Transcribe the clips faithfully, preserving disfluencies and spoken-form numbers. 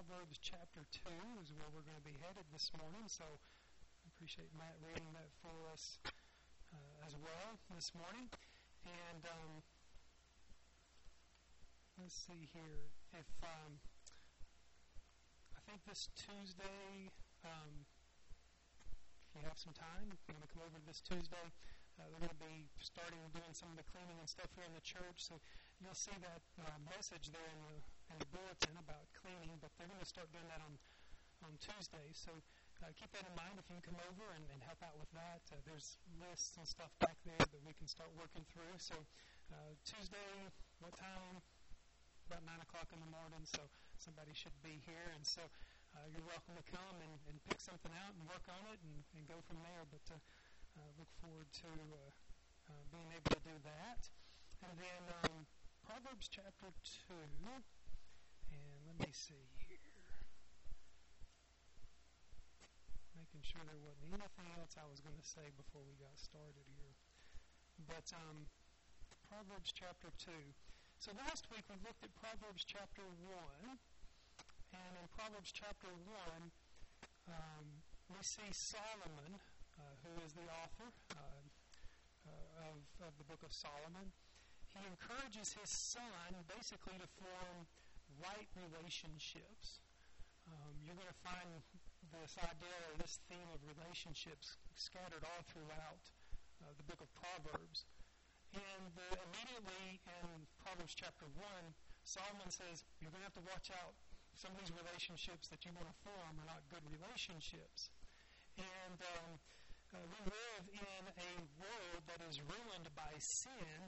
Proverbs chapter two is where we're going to be headed this morning. So I appreciate Matt reading that for us uh, as well this morning. And um, let's see here. If um, I think this Tuesday, um, if you have some time, if you want to come over this Tuesday, uh, we're going to be starting doing some of the cleaning and stuff here in the church. So you'll see that uh, message there in the, in the bulletin about cleaning, but they're going to start doing that on, on Tuesday. So uh, keep that in mind if you can come over and, and help out with that. Uh, there's lists and stuff back there that we can start working through. So uh, Tuesday, what time? About nine o'clock in the morning, so somebody should be here. And so uh, you're welcome to come and, and pick something out and work on it and, and go from there. But uh, uh, look forward to uh, uh, being able to do that. And then um, Proverbs chapter two, and let me see here. Making sure there wasn't anything else I was going to say before we got started here. But um, Proverbs chapter two. So last week we looked at Proverbs chapter one, and in Proverbs chapter one, um, we see Solomon, uh, who is the author uh, uh, of, of the book of Solomon. He encourages his son basically to form right relationships. Um, you're going to find this idea or this theme of relationships scattered all throughout uh, the book of Proverbs. And uh, immediately in Proverbs chapter one, Solomon says, you're going to have to watch out. Some of these relationships that you want to form are not good relationships. And um, uh, we live in a world that is ruined by sin,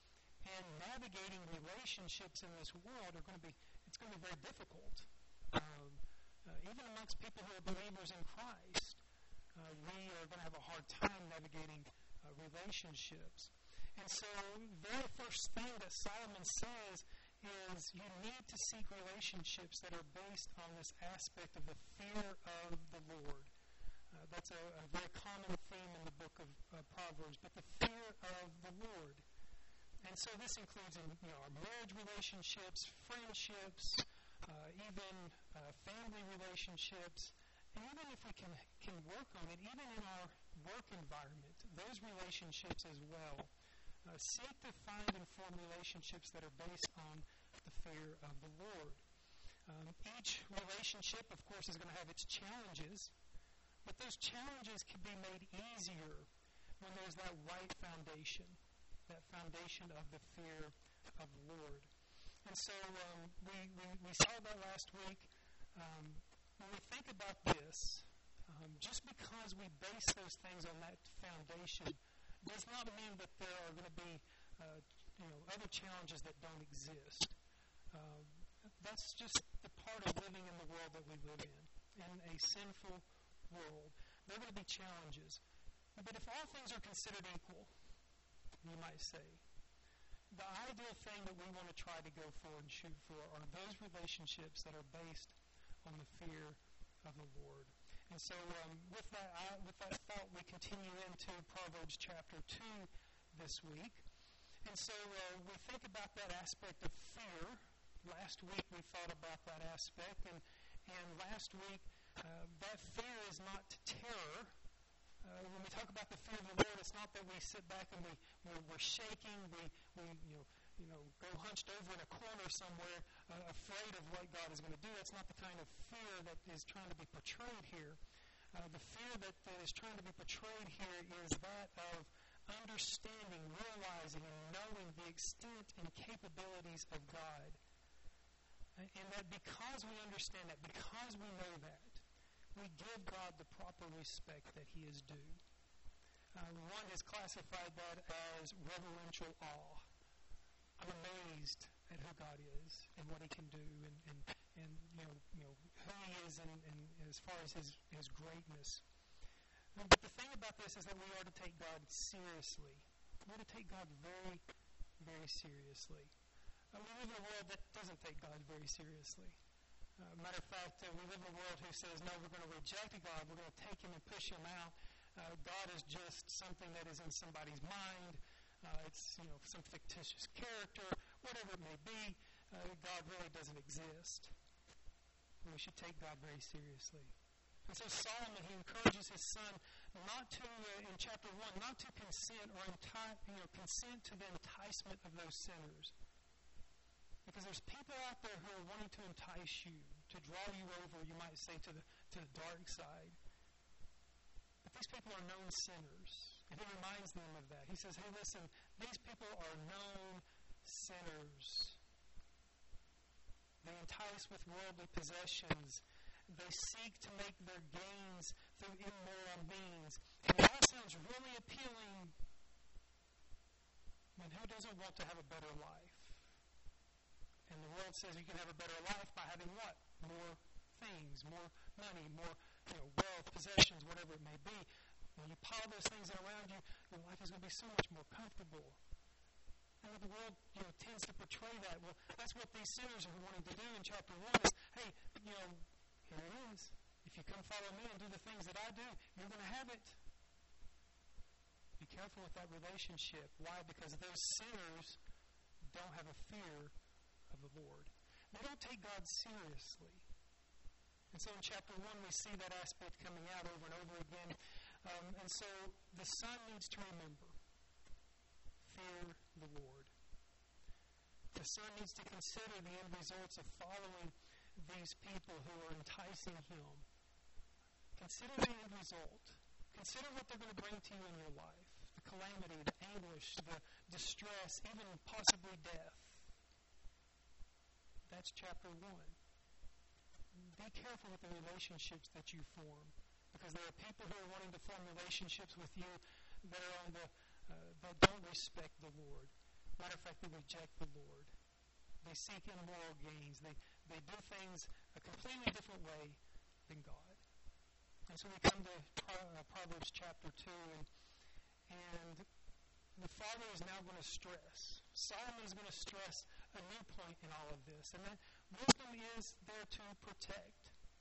and navigating relationships in this world are going to be, it's going to be very difficult. Um, uh, even amongst people who are believers in Christ, uh, we are going to have a hard time navigating uh, relationships. And so the very first thing that Solomon says is you need to seek relationships that are based on this aspect of the fear of the Lord. Uh, that's a, a very common theme in the book of uh, Proverbs, but the fear of the Lord. And so this includes in, you know, our marriage relationships, friendships, uh, even uh, family relationships, and even if we can, can work on it, even in our work environment, those relationships as well. Uh, seek to find and form relationships that are based on the fear of the Lord. Um, each relationship, of course, is going to have its challenges, but those challenges can be made easier when there's that right foundation, that foundation of the fear of the Lord. And so um, we, we, we saw that last week. Um, when we think about this, um, just because we base those things on that foundation does not mean that there are going to be, uh, you know, other challenges that don't exist. Um, that's just the part of living in the world that we live in, in a sinful world. There are going to be challenges. But if all things are considered equal, you might say, the ideal thing that we want to try to go for and shoot for are those relationships that are based on the fear of the Lord. And so um, with that uh, with that thought, we continue into Proverbs chapter two this week. And so uh, we think about that aspect of fear. Last week we thought about that aspect. And, and last week, uh, that fear is not terror. Uh, when we talk about the fear of the Lord, it's not that we sit back and we, we're, we're shaking, we, we you know, you know, go hunched over in a corner somewhere, uh, afraid of what God is going to do. That's not the kind of fear that is trying to be portrayed here. Uh, the fear that, that is trying to be portrayed here is that of understanding, realizing, and knowing the extent and capabilities of God. And, and that because we understand that, because we know that, we give God the proper respect that He is due. Uh, one has classified that as reverential awe. I'm amazed at who God is and what He can do, and, and, and you know, you know who He is, and, and as far as His His greatness. Um, but the thing about this is that we are to take God seriously. We are to take God very, very seriously. Uh, we live in a world that doesn't take God very seriously. Uh, matter of fact, uh, we live in a world who says, no, we're going to reject God. We're going to take Him and push Him out. Uh, God is just something that is in somebody's mind. Uh, it's, you know, some fictitious character, whatever it may be. Uh, God really doesn't exist. and we should take God very seriously. And so Solomon, he encourages his son not to, uh, in chapter one, not to consent or enti- you know, consent to the enticement of those sinners. Because there's people out there who are wanting to entice you, to draw you over, you might say, to the to the dark side. But these people are known sinners. And he reminds them of that. He says, hey, listen, these people are known sinners. They entice with worldly possessions. They seek to make their gains through immoral means. And it all sounds really appealing. I mean, who doesn't want to have a better life? And the world says you can have a better life by having what? More things, more money, more you know, wealth, possessions, whatever it may be. When you pile those things around you, your life is going to be so much more comfortable. And the world you know, tends to portray that. Well, that's what these sinners are wanting to do in chapter one is, hey, you know, here it is. If you come follow me and do the things that I do, you're going to have it. Be careful with that relationship. Why? Because those sinners don't have a fear of the Lord. They don't take God seriously. And so in chapter one, we see that aspect coming out over and over again. Um, and so the son needs to remember, fear the Lord. The son needs to consider the end results of following these people who are enticing him. Consider the end result. Consider what they're going to bring to you in your life. The calamity, the anguish, the distress, even possibly death. That's chapter one. Be careful with the relationships that you form, because there are people who are wanting to form relationships with you that are on the uh, that don't respect the Lord. Matter of fact, they reject the Lord. They seek immoral gains. They they do things a completely different way than God. And so we come to Pro- uh, Proverbs chapter two, and and the father is now going to stress. Solomon is going to stress a new point in all of this, and that wisdom is there to protect.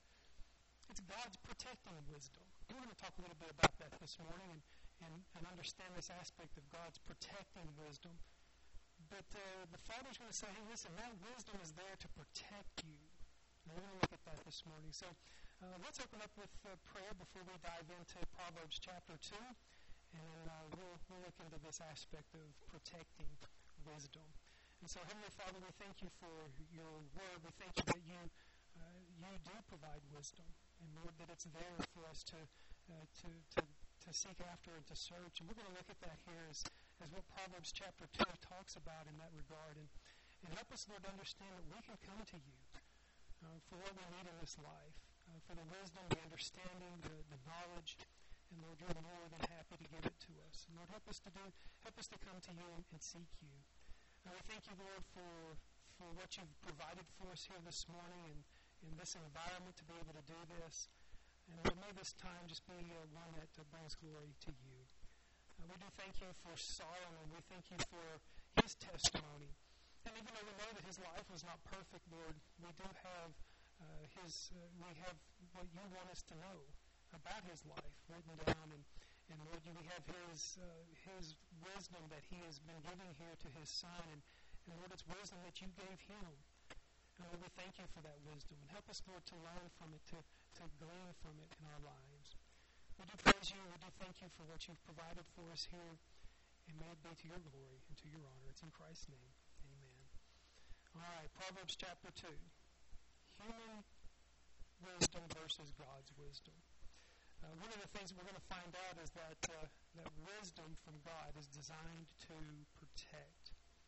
It's God's protecting wisdom. We're going to talk a little bit about that this morning and, and, and understand this aspect of God's protecting wisdom. But uh, the Father's going to say, hey, listen, that wisdom is there to protect you. And we're going to look at that this morning. So uh, let's open up with uh, prayer before we dive into Proverbs chapter two. And then uh, we'll, we'll look into this aspect of protecting wisdom. And so, Heavenly Father, we thank you for your word. We thank you that you uh, you do provide wisdom. And Lord, that it's there for us to, uh, to to to seek after and to search. And we're going to look at that here as, as what Proverbs chapter two talks about in that regard. And, and help us, Lord, to understand that we can come to you uh, for what we need in this life, uh, for the wisdom, the understanding, the, the knowledge. And Lord, you're more than happy to give it to us. And Lord, help us to do, help us to come to you and, and seek you. And we thank you, Lord, for for what you've provided for us here this morning and in this environment to be able to do this. And Lord, may this time just be uh, one that uh, brings glory to you. Uh, we do thank you for Solomon. We thank you for his testimony. And even though we know that his life was not perfect, Lord, we do have uh, his. Uh, we have what you want us to know about his life written down, and, and Lord, we have his uh, his wisdom that he has been giving here to his son, and, and Lord, it's wisdom that you gave him. And Lord, we thank you for that wisdom, and help us, Lord, to learn from it, to, to glean from it in our lives. We do praise you, we do thank you for what you've provided for us here, and may it be to your glory and to your honor. It's in Christ's name. Amen. All right, Proverbs chapter two. Human wisdom versus God's wisdom. Uh, one of the things we're going to find out is that uh, that wisdom from God is designed to protect.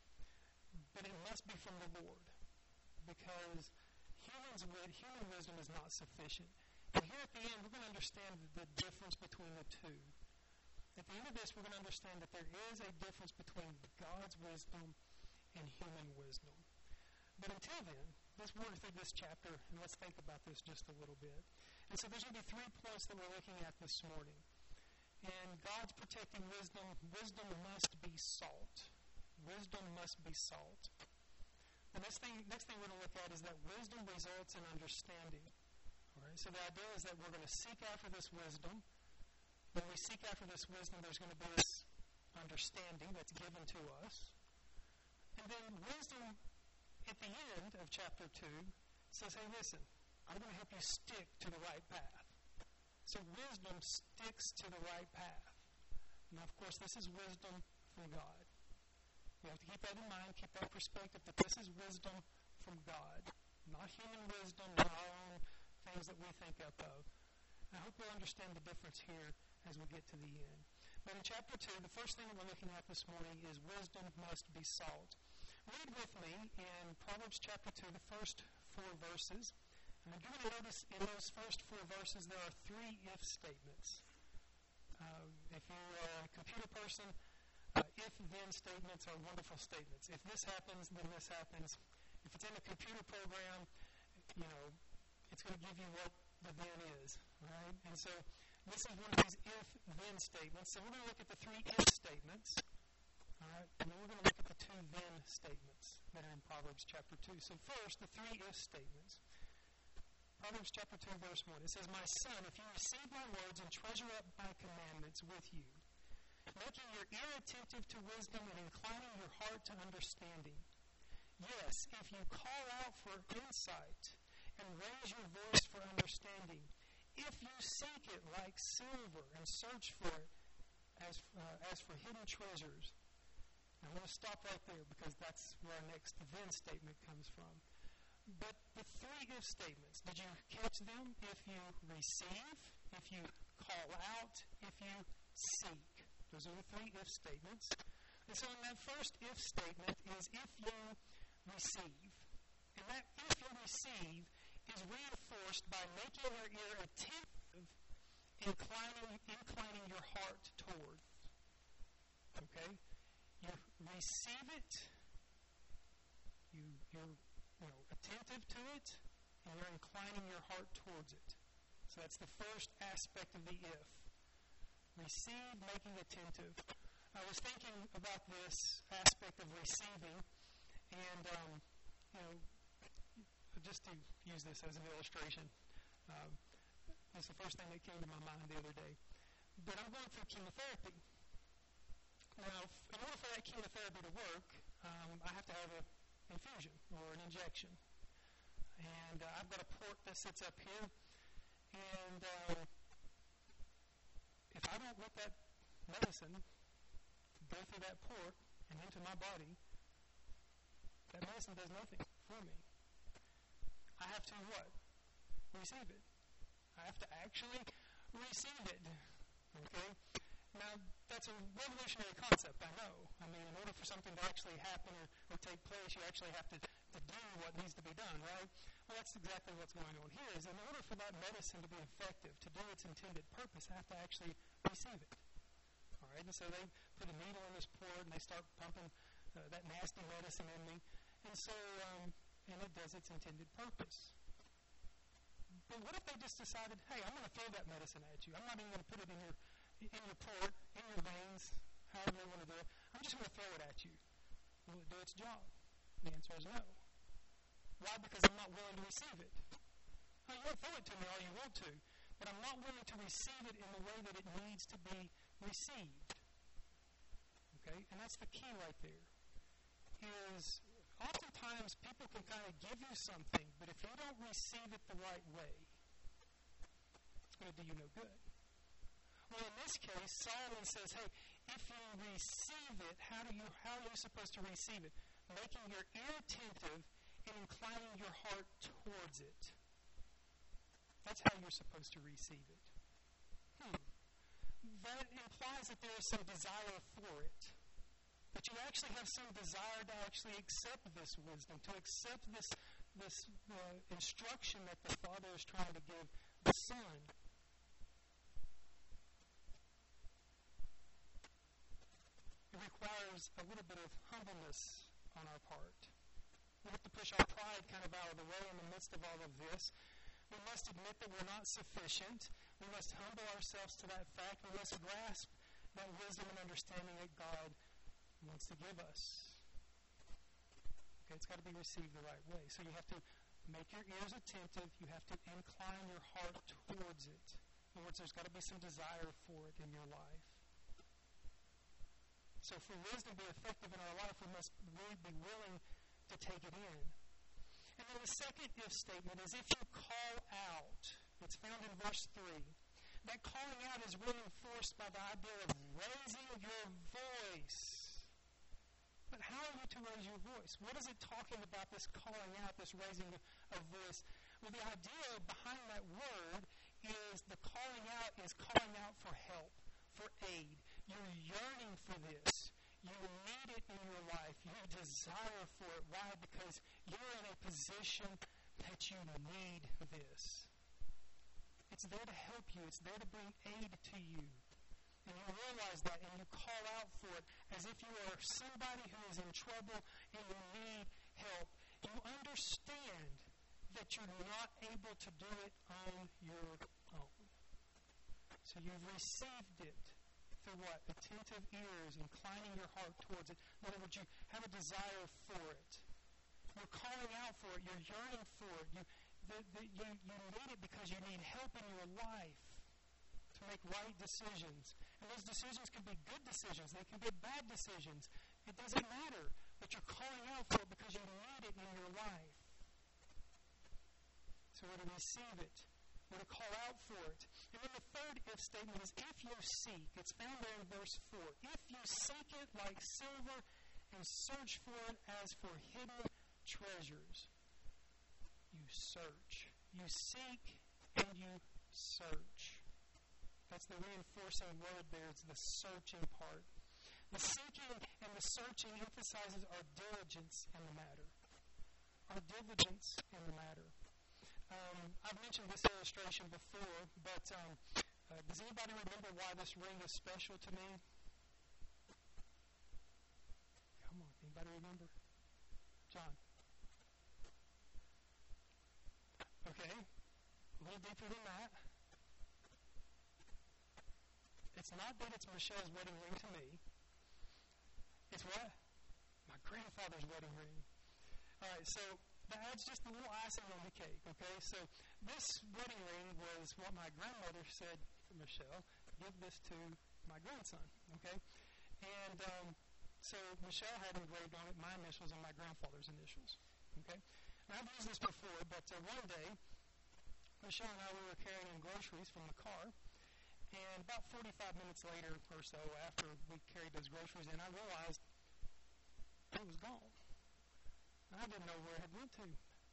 But it must be from the Lord, because humans, human wisdom is not sufficient. And here at the end, we're going to understand the difference between the two. At the end of this, we're going to understand that there is a difference between God's wisdom and human wisdom. But until then, let's work through this chapter, and let's think about this just a little bit. And so there's going to be three points that we're looking at this morning. And God's protecting wisdom. Wisdom must be salt. Wisdom must be salt. The next thing, next thing we're going to look at is that wisdom results in understanding. All right, so the idea is that we're going to seek after this wisdom. When we seek after this wisdom, there's going to be this understanding that's given to us. And then wisdom, at the end of chapter two, says, hey, listen, I'm going to help you stick to the right path. So wisdom sticks to the right path. Now, of course, this is wisdom from God. You have to keep that in mind, keep that perspective, that this is wisdom from God, not human wisdom, not our own things that we think up of. I hope you'll understand the difference here as we get to the end. But in chapter two, the first thing that we're looking at this morning is wisdom must be sought. Read with me in Proverbs chapter two, the first four verses. And you're going to notice in those first four verses there are three if statements. Uh, if you're a computer person, uh, if-then statements are wonderful statements. If this happens, then this happens. If it's in a computer program, you know, it's going to give you what the then is, right? And so this is one of these if-then statements. So we're going to look at the three if statements, all right? And then we're going to look at the two then statements that are in Proverbs chapter two. So first, the three if statements. Proverbs chapter two, verse one. It says, "My son, if you receive my words and treasure up my commandments with you, making your ear attentive to wisdom and inclining your heart to understanding. Yes, if you call out for insight and raise your voice for understanding, if you seek it like silver and search for it as, uh, as for hidden treasures." Now, I'm going to stop right there because that's where our next then statement comes from. But the three if statements, did you catch them? If you receive, if you call out, if you seek. Those are the three if statements. And so in that first if statement is if you receive. And that if you receive is reinforced by making your ear attentive, inclining, inclining your heart toward. Okay? You receive it, you, you're you know, attentive to it, and you're inclining your heart towards it. So that's the first aspect of the if. Receive, making attentive. I was thinking about this aspect of receiving, and, um, you know, just to use this as an illustration, um, that's the first thing that came to my mind the other day. But I'm going through chemotherapy. Now, in order for that chemotherapy to work, um, I have to have an infusion or an injection. And uh, I've got a port that sits up here, and uh, if I don't let that medicine go through that port and into my body, that medicine does nothing for me. I have to what? Receive it. I have to actually receive it. Okay? Now, that's a revolutionary concept, I know. I mean, in order for something to actually happen or, or take place, you actually have to, to do what needs to be done, right? Well, that's exactly what's going on here, is in order for that medicine to be effective, to do its intended purpose, I have to actually receive it. All right? And so they put a needle in this port, and they start pumping uh, that nasty medicine in me. And so, um, and it does its intended purpose. But what if they just decided, hey, I'm going to throw that medicine at you. I'm not even going to put it in your in your port, in your veins, however you want to do it. I'm just going to throw it at you. Will it do its job? The answer is no. Why? Because I'm not willing to receive it. Oh, you won't throw it to me all you want to, but I'm not willing to receive it in the way that it needs to be received. Okay? And that's the key right there. Is oftentimes people can kind of give you something, but if you don't receive it the right way, it's going to do you no good. Well, in this case, Solomon says, hey, if you receive it, how do you how are you supposed to receive it? Making your ear attentive and inclining your heart towards it. That's how you're supposed to receive it. Hmm. That implies that there is some desire for it. That you actually have some desire to actually accept this wisdom, to accept this, this uh, instruction that the Father is trying to give the Son. It requires a little bit of humbleness on our part. We have to push our pride kind of out of the way in the midst of all of this. We must admit that we're not sufficient. We must humble ourselves to that fact. We must grasp that wisdom and understanding that God wants to give us. Okay, it's got to be received the right way. So you have to make your ears attentive. You have to incline your heart towards it. In other words, there's got to be some desire for it in your life. So for wisdom to be effective in our life, we must really be willing to take it in. And then the second if statement is if you call out. It's found in verse three. That calling out is reinforced by the idea of raising your voice. But how are you to raise your voice? What is it talking about, this calling out, this raising of voice? Well, the idea behind that word is the calling out is calling out for help, for aid. You're yearning for this. You need it in your life. You desire for it. Why? Because you're in a position that you need this. It's there to help you. It's there to bring aid to you. And you realize that, and you call out for it as if you are somebody who is in trouble and you need help. You understand that you're not able to do it on your own. So you've received it through what? Attentive ears, inclining your heart towards it. In other words, you have a desire for it. You're calling out for it. You're yearning for it. You, the, the, you, you need it because you need help in your life to make right decisions. And those decisions can be good decisions. They can be bad decisions. It doesn't matter. But you're calling out for it because you need it in your life. So we're to receive it. We're to call out for it. And then the third if statement is if you seek. It's found there in verse four. If you seek it like silver and search for it as for hidden treasures. You search. You seek and you search. That's the reinforcing word there. It's the searching part. The seeking and the searching emphasizes our diligence in the matter. Our diligence in the matter. Um, I've mentioned this illustration before, but um, uh, does anybody remember why this ring is special to me? Come on, anybody remember? John. Okay, a little deeper than that. It's not that it's Michelle's wedding ring to me. It's what? My grandfather's wedding ring. All right, so that adds just a little icing on the cake, okay? So this wedding ring was what my grandmother said to Michelle, give this to my grandson, okay? And um, so Michelle had engraved on it my initials and my grandfather's initials, okay? And I've used this before, but uh, one day, Michelle and I we were carrying groceries from the car, and about forty-five minutes later or so after we carried those groceries in, I realized it was gone. I didn't know where it had went to.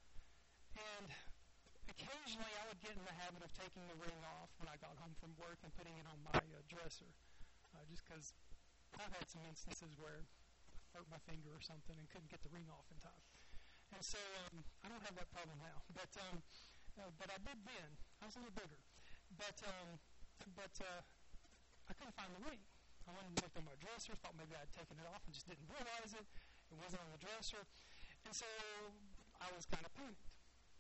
And occasionally I would get in the habit of taking the ring off when I got home from work and putting it on my uh, dresser, uh, just because I've had some instances where I hurt my finger or something and couldn't get the ring off in time. And so um, I don't have that problem now. But um, uh, but I did then. I was a little bigger. But um, but uh, I couldn't find the ring. I went and looked on my dresser, thought maybe I'd taken it off and just didn't realize it. It wasn't on the dresser. And so I was kind of panicked.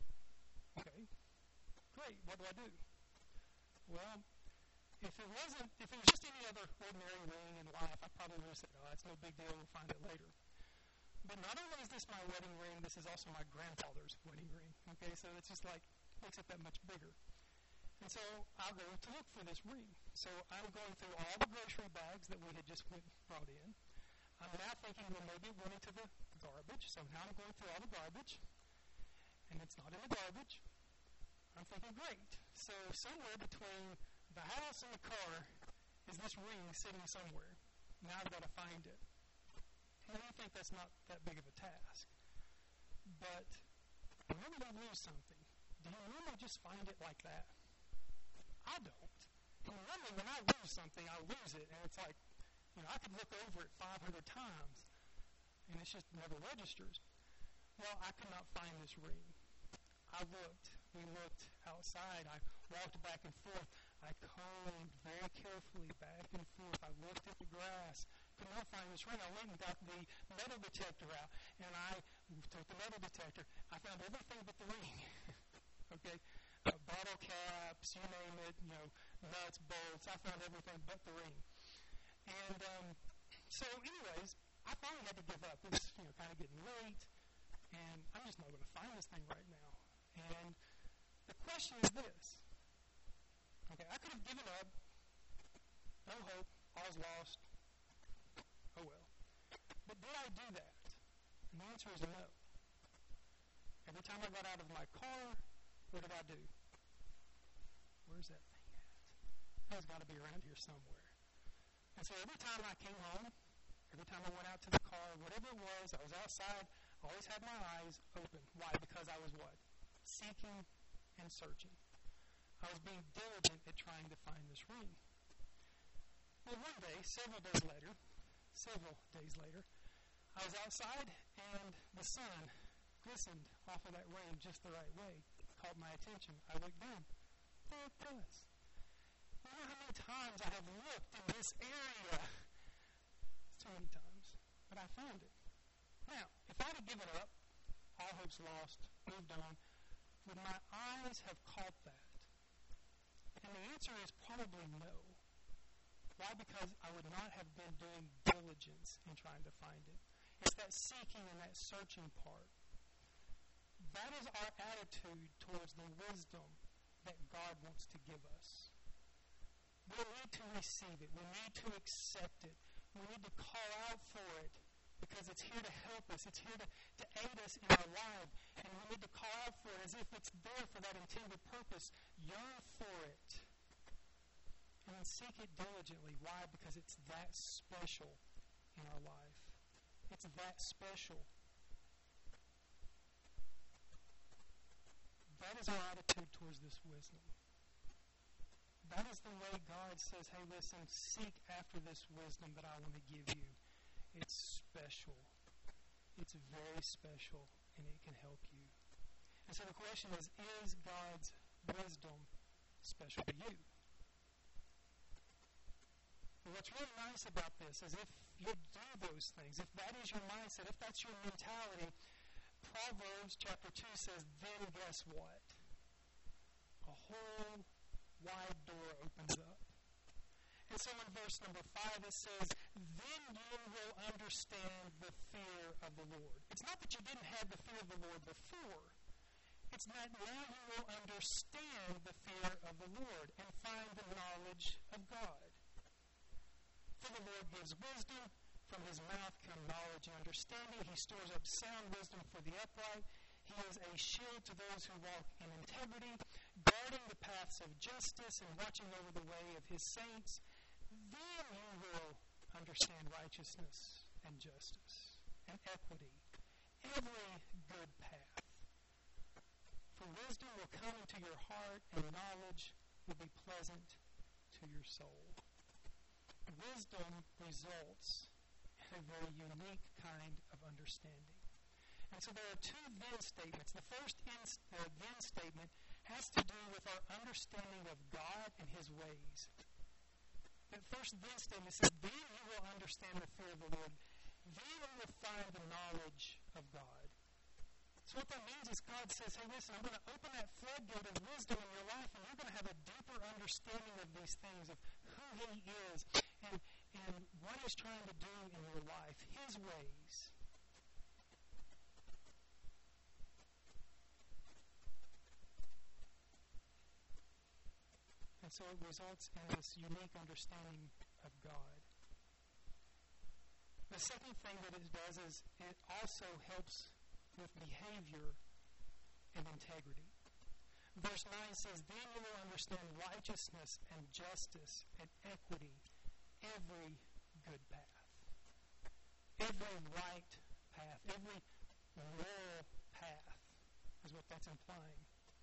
Okay, great. What do I do? Well, if it wasn't, if it was just any other ordinary ring in life, I probably would have said, oh, it's no big deal. We'll find it later. But not only is this my wedding ring, this is also my grandfather's wedding ring. Okay, so it's just like, makes it that much bigger. And so I'll go to look for this ring. So I'm going through all the grocery bags that we had just went, brought in. I'm now thinking, well, maybe it went into the garbage. So now I'm going through all the garbage, and it's not in the garbage. I'm thinking, great. So somewhere between the house and the car is this ring sitting somewhere. Now I've got to find it. And I think that's not that big of a task. But whenever you lose something, do you normally just find it like that? I don't. And normally when I lose something, I lose it, and it's like, you know, I could look over it five hundred times, and it just never registers. Well, I could not find this ring. I looked. We looked outside. I walked back and forth. I combed very carefully back and forth. I looked at the grass. Could not find this ring. I went and got the metal detector out, and I took the metal detector. I found everything but the ring. Okay? Uh, bottle caps, you name it, you know, nuts, bolts. I found everything but the ring. And um, so anyways, I finally had to give up. It was, you know, kind of getting late, and I'm just not going to find this thing right now. And the question is this. Okay, I could have given up. No hope. All's lost. Oh well. But did I do that? And the answer is no. Every time I got out of my car, what did I do? Where's that thing at? That's got to be around here somewhere. And so every time I came home, every time I went out to the car, whatever it was, I was outside, I always had my eyes open. Why? Because I was what? Seeking and searching. I was being diligent at trying to find this ring. Well, one day, several days later, several days later, I was outside and the sun glistened off of that ring just the right way. It caught my attention. I looked down. There it was. You know how many times I have looked in this area? It's too many times. But I found it. Now, if I'd have given up, all hope's lost, moved on, would my eyes have caught that? And the answer is probably no. Why? Because I would not have been doing diligence in trying to find it. It's that seeking and that searching part. That is our attitude towards the wisdom that God wants to give us. We need to receive it. We need to accept it. We need to call out for it because it's here to help us. It's here to, to aid us in our life. And we need to call out for it as if it's there for that intended purpose. Yearn for it. And then seek it diligently. Why? Because it's that special in our life. It's that special. That is our attitude towards this wisdom. That is the way God says, hey, listen, seek after this wisdom that I want to give you. It's special. It's very special, and it can help you. And so the question is, is God's wisdom special to you? Well, what's really nice about this is if you do those things, if that is your mindset, if that's your mentality, Proverbs chapter two says, then guess what? A whole wide door opens up. And so in verse number five it says, then you will understand the fear of the Lord. It's not that you didn't have the fear of the Lord before. It's that now you will understand the fear of the Lord and find the knowledge of God. For the Lord gives wisdom. From his mouth come knowledge and understanding. He stores up sound wisdom for the upright. He is a shield to those who walk in integrity, guarding the paths of justice and watching over the way of his saints. Then you will understand righteousness and justice and equity, every good path. For wisdom will come into your heart, and knowledge will be pleasant to your soul. Wisdom results in a very unique kind of understanding. And so there are two then statements. The first in, uh, then statement has to do with our understanding of God and his ways. The first then statement says, then you will understand the fear of the Lord. Then you will find the knowledge of God. So what that means is God says, hey, listen, I'm going to open that floodgate of wisdom in your life, and you're going to have a deeper understanding of these things, of who he is, and, and what he's trying to do in your life, his ways. And so it results in this unique understanding of God. The second thing that it does is it also helps with behavior and integrity. Verse nine says, then you will understand righteousness and justice and equity, every good path. Every right path, every moral path is what that's implying.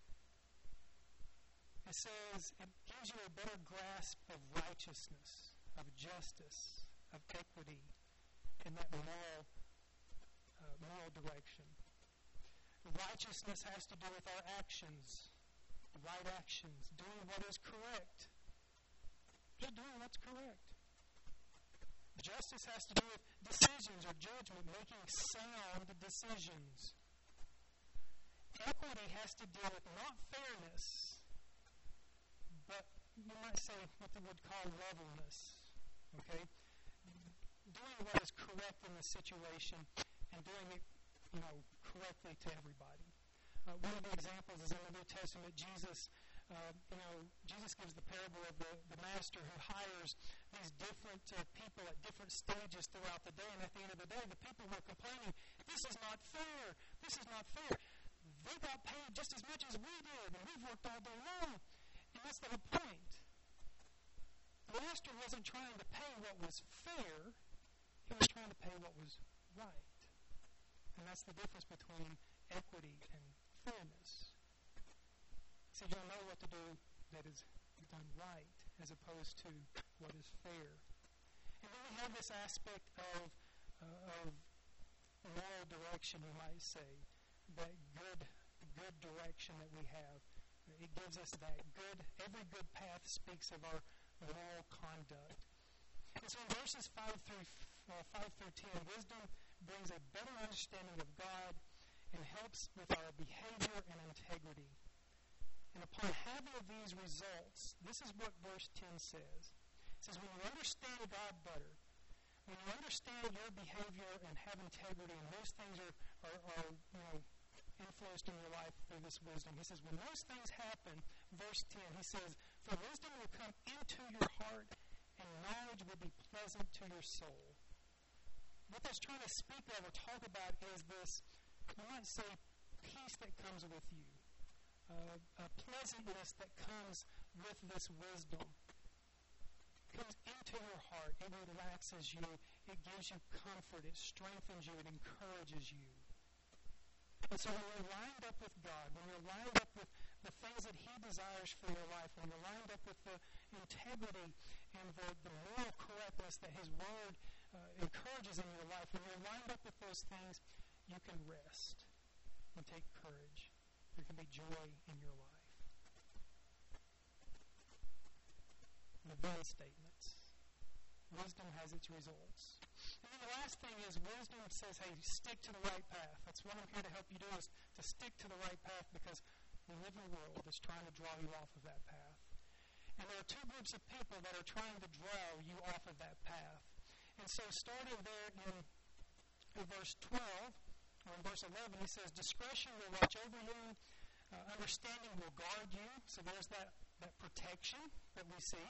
It says it gives you a better grasp of righteousness, of justice, of equity, and that moral, uh, moral direction. Righteousness has to do with our actions, right actions, doing what is correct. Just doing what's correct. Justice has to do with decisions or judgment, making sound decisions. Equity has to do with not fairness, but you might say what they would call levelness. Okay? Doing what is correct in the situation and doing it, you know, correctly to everybody. Uh, one of the examples is in the New Testament. Jesus, uh, you know, Jesus gives the parable of the, the master who hires these different uh, people at different stages throughout the day, and at the end of the day, the people were complaining, this is not fair, this is not fair. they got paid just as much as we did, and we've worked all day long. And that's the whole point. The master wasn't trying to pay what was fair. He was trying to pay what was right. And that's the difference between equity and fairness. He said you'll know what to do that is done right as opposed to what is fair. And then we have this aspect of, uh, of moral direction, you might say, that good, good direction that we have. It gives us that good, every good path speaks of our moral conduct. And so in verses five through, uh, five through ten, wisdom brings a better understanding of God and helps with our behavior and integrity. And upon having these results, this is what verse ten says. It says, when you understand God better, when you understand your behavior and have integrity, and those things are, are, are you know, influenced in your life through this wisdom. He says, when those things happen, verse ten, he says, for wisdom will come into your heart, and knowledge will be pleasant to your soul. What that's trying to speak of or talk about is this, you might say, peace that comes with you. Uh, a pleasantness that comes with this wisdom. It comes into your heart. It relaxes you. It gives you comfort. It strengthens you. It encourages you. And so when you're lined up with God, when you're lined up with the things that He desires for your life, when you're lined up with the integrity and the, the moral correctness that His Word uh, encourages in your life, when you're lined up with those things, you can rest and take courage. There can be joy in your life. The then statements. Wisdom has its results. And then the last thing is wisdom says, hey, stick to the right path. That's what I'm here to help you do, is to stick to the right path, because we live in a world that's trying to draw you off of that path. And there are two groups of people that are trying to draw you off of that path. And so starting there in, in verse twelve, or in verse eleven, he says, discretion will watch over you, uh, understanding will guard you. So there's that, that protection that we see.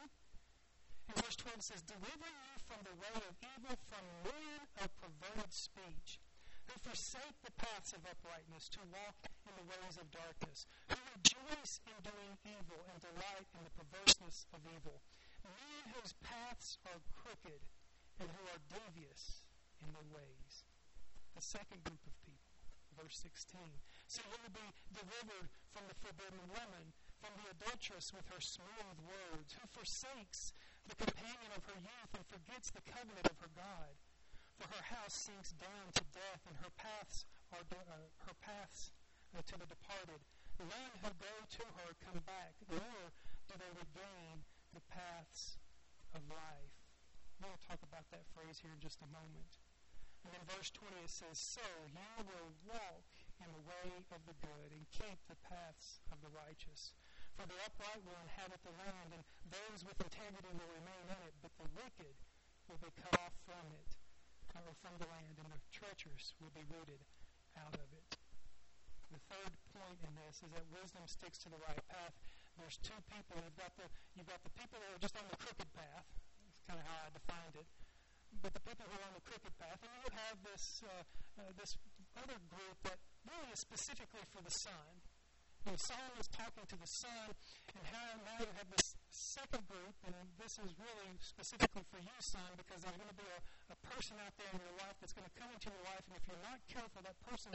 And verse twelve says, delivering you from the way of evil, from men of perverted speech, who forsake the paths of uprightness, to walk in the ways of darkness, who rejoice in doing evil and delight in the perverseness of evil, men whose paths are crooked and who are devious in their ways. The second group of people, verse sixteen. So you will be delivered from the forbidden woman, from the adulteress with her smooth words, who forsakes the companion of her youth and forgets the covenant of her God. For her house sinks down to death, and her paths are de- uh, her paths uh, to the departed. None who go to her come back, nor do they regain the paths of life. We'll talk about that phrase here in just a moment. And in verse twenty it says, so you will walk in the way of the good and keep the paths of the righteous. For the upright will inhabit the land, and those with integrity will remain in it, but the wicked will be cut off from it, or from the land, and the treacherous will be rooted out of it. The third point in this is that wisdom sticks to the right path. There's two people. You've got the you've got the people who are just on the crooked path. That's kind of how I defined it. But the people who are on the crooked path, and you have this uh, uh, this other group that really is specifically for the son. You know, Solomon is talking to the son, and how now you have this second group, and this is really specifically for you, son, because there's going to be a, a person out there in your life that's going to come into your life, and if you're not careful, that person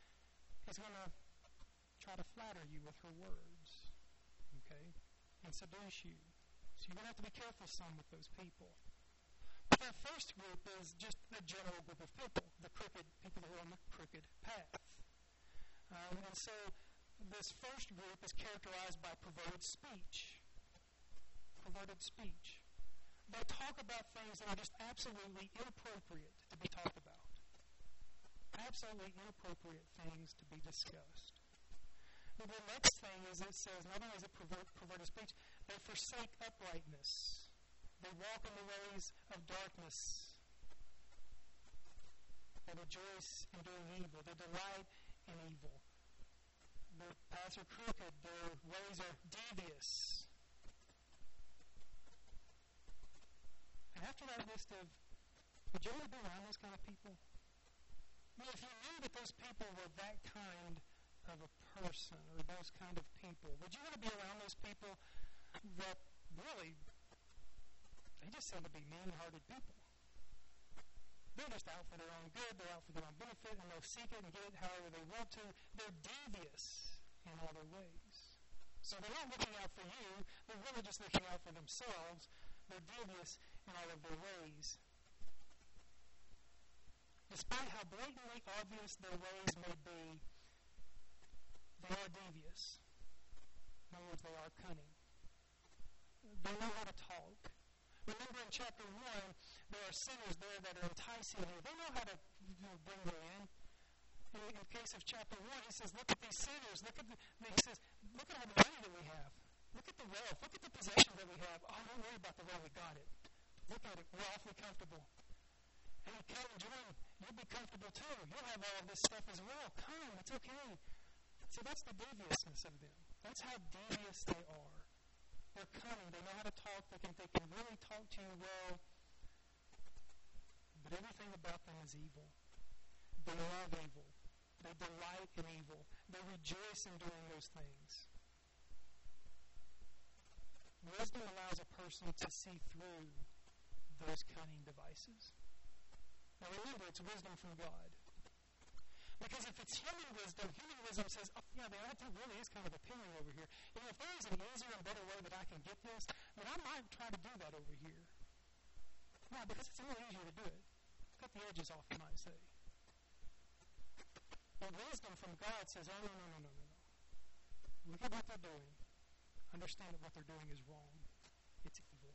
is going to try to flatter you with her words, okay, and seduce you. So you're going to have to be careful, son, with those people. But that first group is just a general group of people, the crooked people who are on the crooked path. Um, and so this first group is characterized by perverted speech. Perverted speech. They talk about things that are just absolutely inappropriate to be talked about. Absolutely inappropriate things to be discussed. And the next thing is it says, not only is it pervert, perverted speech, they forsake uprightness. They walk in the ways of darkness. They rejoice in doing evil. They delight in evil. Their paths are crooked. Their ways are devious. And after that list of, would you ever be around those kind of people? I mean, if you knew that those people were that kind of a person or those kind of people? Would you want to be around those people that really, they just seem to be mean-hearted people? They're just out for their own good, they're out for their own benefit, and they'll seek it and get it however they want to. They're devious in all their ways. So they're not looking out for you, they're really just looking out for themselves. They're devious in all of their ways. Despite how blatantly obvious their ways may be, they are devious. In other words, they are cunning. They know how to talk. Remember in chapter one, there are sinners there that are enticing you. They know how to you know, bring you in. In the case of chapter one, he says, look at these sinners. Look at the, he says, look at all the money that we have. Look at the wealth. Look at the possessions that we have. Oh, don't worry about the way we got it. Look at it. We're awfully comfortable. Hey, come and join. You'll be comfortable too. You'll have all of this stuff as well. Come. It's okay. So that's the deviousness of them. That's how devious they are. They're cunning. They know how to talk. They can, they can really talk to you well. But everything about them is evil. They love evil. They delight in evil. They rejoice in doing those things. Wisdom allows a person to see through those cunning devices. Now remember, it's wisdom from God. Because if it's human wisdom, human wisdom says, oh yeah, man, that really is kind of appealing over here. You know, if there is an easier and better way that I can get this, then I might try to do that over here. Why? Because it's a little easier to do it. Cut the edges off, you might say. But wisdom from God says, oh, no, no, no, no, no, no. Look at what they're doing. Understand that what they're doing is wrong. It's evil.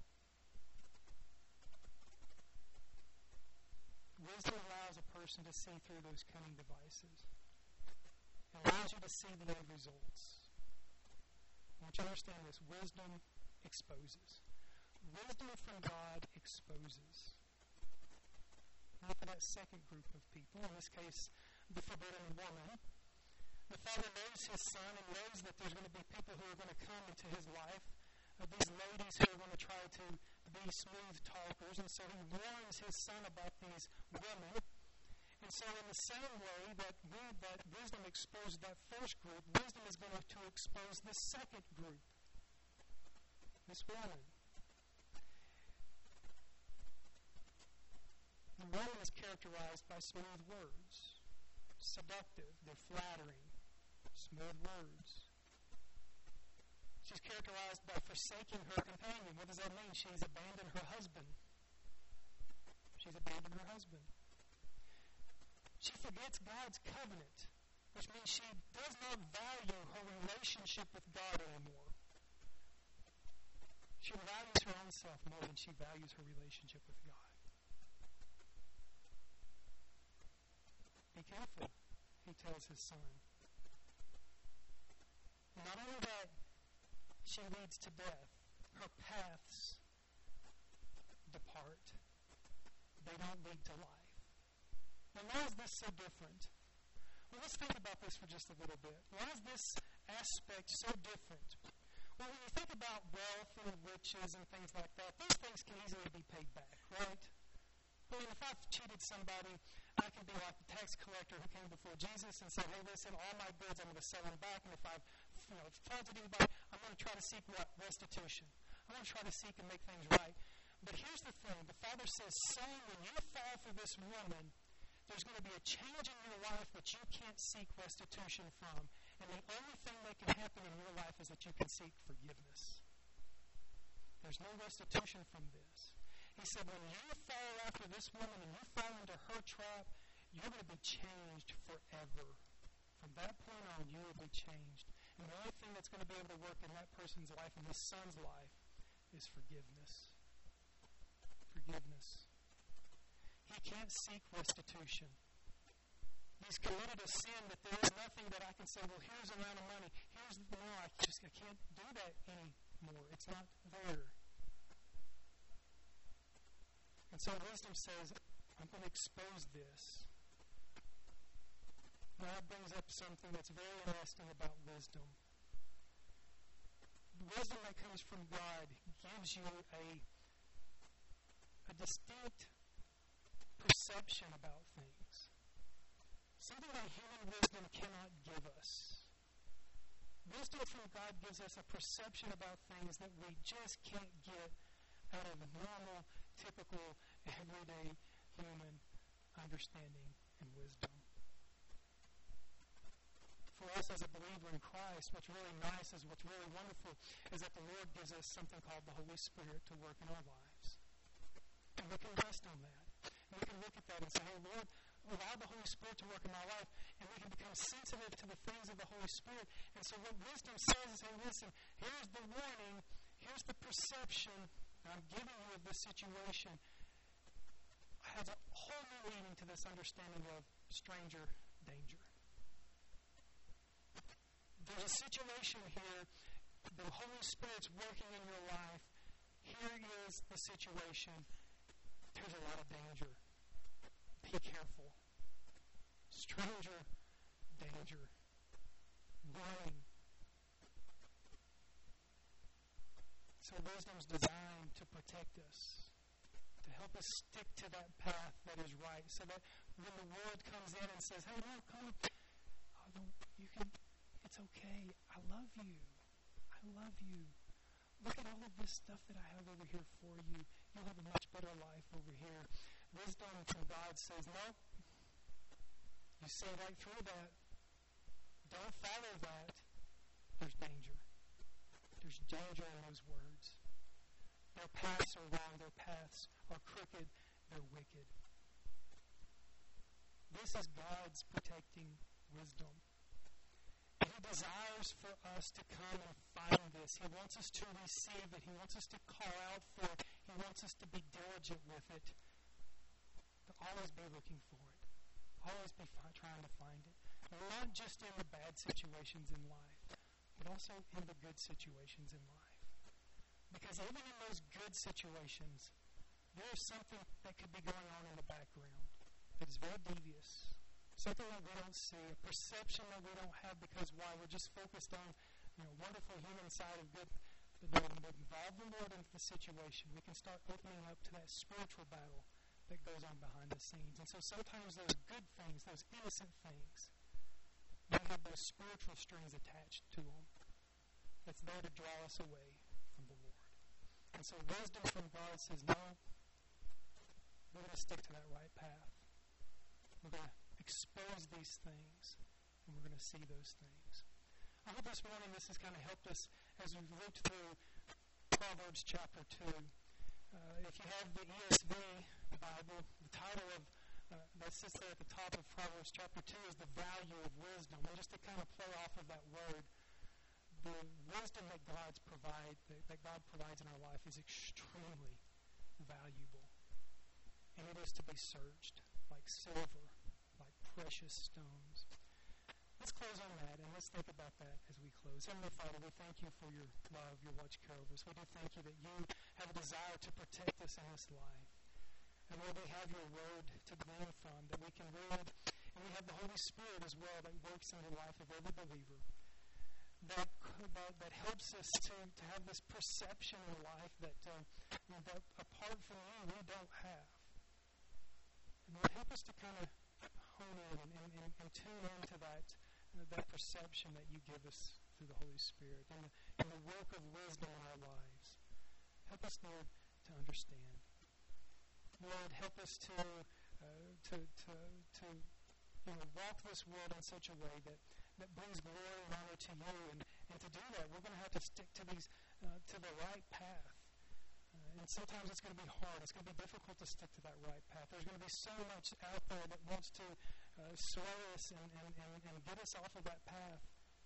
Wisdom allows a person to see through those cunning devices. It allows you to see the end results. I want you to understand this. Wisdom exposes. Wisdom from God exposes. Now for that second group of people, in this case, the forbidden woman, the father knows his son and knows that there's going to be people who are going to come into his life, uh, these ladies who are going to try to be smooth talkers, and so he warns his son about these women. And so in the same way that, we, that wisdom exposed that first group, wisdom is going to expose the second group, this woman. The woman is characterized by smooth words, seductive, they're flattering, smooth words. She's characterized by forsaking her companion. What does that mean? She's abandoned her husband. She's abandoned her husband. She forgets God's covenant, which means she does not value her relationship with God anymore. She values her own self more than she values her relationship with God. Be careful, he tells his son. Not only that, she leads to death. Her paths depart. They don't lead to life. Now, why is this so different? Well, let's think about this for just a little bit. Why is this aspect so different? Well, when you think about wealth and riches and things like that, those things can easily be paid back, right? I mean, if I've cheated somebody, I can be like the tax collector who came before Jesus and said, hey, listen, all my goods, I'm going to sell them back, and if I've you know, faulted anybody, I'm going to try to seek what? Restitution. I'm going to try to seek and make things right. But here's the thing. The Father says, son, when you fall for this woman, there's going to be a change in your life that you can't seek restitution from. And the only thing that can happen in your life is that you can seek forgiveness. There's no restitution from this. He said, when you fall after this woman and you fall into her trap, you're going to be changed forever. From that point on, you will be changed. And the only thing that's going to be able to work in that person's life, in his son's life, is forgiveness. Forgiveness. He can't seek restitution. He's committed a sin that there is nothing that I can say, well, here's an amount of money. Here's, no, I just I can't do that anymore. It's not there. And so wisdom says, I'm going to expose this. Now that brings up something that's very interesting about wisdom. The wisdom that comes from God gives you a, a distinct perception about things. Something that human wisdom cannot give us. Wisdom from God gives us a perception about things that we just can't get out of normal, typical, everyday human understanding and wisdom. For us as a believer in Christ, what's really nice is what's really wonderful is that the Lord gives us something called the Holy Spirit to work in our lives. And we can rest on that. And we can look at that and say, hey, Lord, allow the Holy Spirit to work in my life, and we can become sensitive to the things of the Holy Spirit. And so what wisdom says is, hey, listen, here's the warning, here's the perception that I'm giving you of this situation. It has a whole new meaning to this understanding of stranger danger. There's a situation here, the Holy Spirit's working in your life. Here is the situation. There's a lot of danger. Be careful. Stranger danger. Warning. So wisdom's designed to protect us, to help us stick to that path that is right, so that when the world comes in and says, hey, no, come, oh, you can, it's okay. I love you. I love you. Look at all of this stuff that I have over here for you. You'll have a much better life over here. Wisdom from God says, no, you see right through that. Don't follow that. There's danger. There's danger in those words. Their paths are wrong. Their paths are crooked. They're wicked. This is God's protecting wisdom. And He desires for us to come and find this. He wants us to receive it. He wants us to call out for it. He wants us to be diligent with it. To always be looking for it. Always be fi- trying to find it. Not just in the bad situations in life, but also in the good situations in life. Because even in those good situations, there's something that could be going on in the background that is very devious. Something that we don't see, a perception that we don't have because why? We're just focused on, you know, wonderful human side of good. But when we involve the Lord into the situation, we can start opening up to that spiritual battle that goes on behind the scenes. And so sometimes those good things, those innocent things, they have those spiritual strings attached to them that's there to draw us away from the Lord. And so wisdom from God says, no, we're going to stick to that right path. We're going to expose these things, and we're going to see those things. I hope this morning this has kind of helped us as we've looked through Proverbs chapter two. Uh, if you have the E S V Bible, the title of uh, that sits there at the top of Proverbs chapter two is the value of wisdom. And just to kind of play off of that word, the wisdom that God's provide, that, that God provides in our life is extremely valuable. And it is to be searched like silver, like precious stones. Let's close on that, and let's think about that as we close. Heavenly Father, we thank you for your love, your watch care over us. We do thank you that you have a desire to protect us in this life. And Lord, we have your word to glean from that we can read, and we have the Holy Spirit as well that works in the life of every believer. That, that, that helps us to, to have this perception in life that, uh, that apart from you, we don't have. And Lord, help us to kind of hone in and, and, and, and tune into that, uh, that perception that you give us through the Holy Spirit and the, and the work of wisdom in our lives. Help us, Lord, to understand. Lord, help us to, uh, to, to, to you know, walk this world in such a way that, that brings glory and honor to you. And, and to do that, we're going to have to stick to these, uh, to the right path. Uh, and sometimes it's going to be hard. It's going to be difficult to stick to that right path. There's going to be so much out there that wants to uh, sway us and, and, and, and get us off of that path.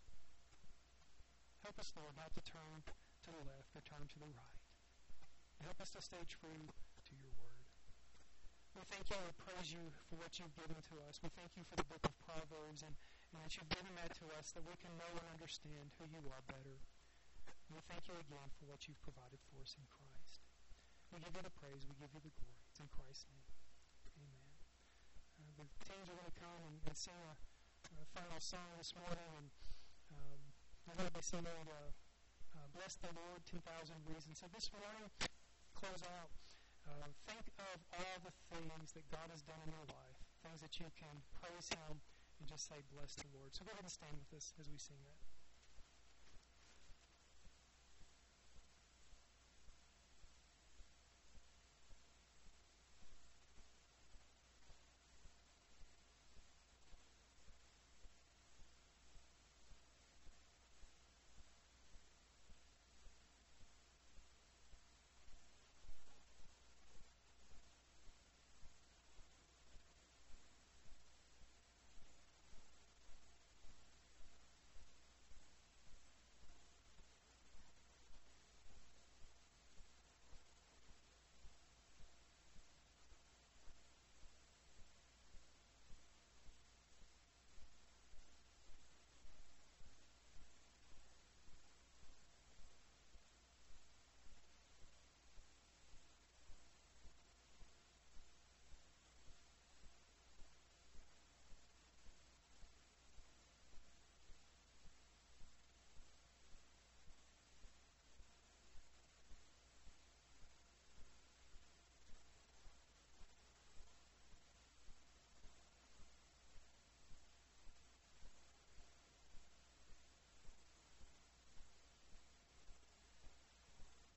Help us, Lord, not to turn to the left or turn to the right. Help us to stay true to your word. We thank you and we praise you for what you've given to us. We thank you for the book of Proverbs and, and that you've given that to us that we can know and understand who you are better. And we thank you again for what you've provided for us in Christ. We give you the praise. We give you the glory. It's in Christ's name. Amen. Uh, the teams are going to come and, and sing a, a final song this morning. And um, we're going to be singing uh, uh, Bless the Lord, ten thousand Reasons. So this morning, close out. Uh, think of all the things that God has done in your life, things that you can praise Him and just say, bless the Lord. So go ahead and stand with us as we sing that.